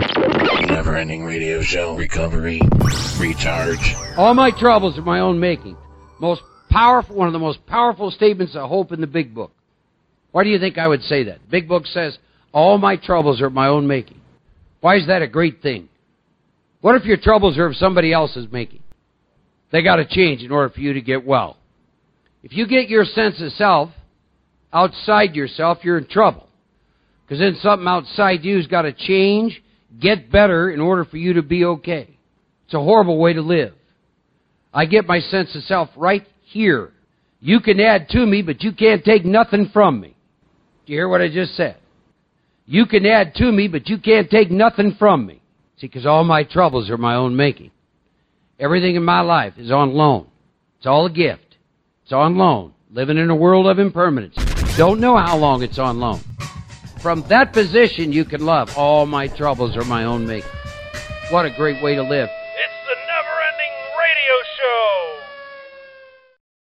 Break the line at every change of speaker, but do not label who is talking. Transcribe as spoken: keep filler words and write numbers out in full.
Never Ending Radio Show. Recovery. Recharge.
All my troubles are my own making. Most powerful, one of the most powerful statements of hope in the Big Book. Why do you think I would say that? The Big Book says, all my troubles are my own making. Why is that a great thing? What if your troubles are of somebody else's making? They got to change in order for you to get well. If you get your sense of self outside yourself, you're in trouble. Because then something outside you has got to change, get better in order for you to be okay. It's a horrible way to live. I get my sense of self right here. You can add to me, but you can't take nothing from me. Do you hear what I just said? You can add to me, but you can't take nothing from me. See, because all my troubles are my own making. Everything in my life is on loan. It's all a gift. It's on loan. Living in a world of impermanence. Don't know how long it's on loan. From that position, you can love. All my troubles are my own making. What a great way to live.
It's the Never Ending Radio Show.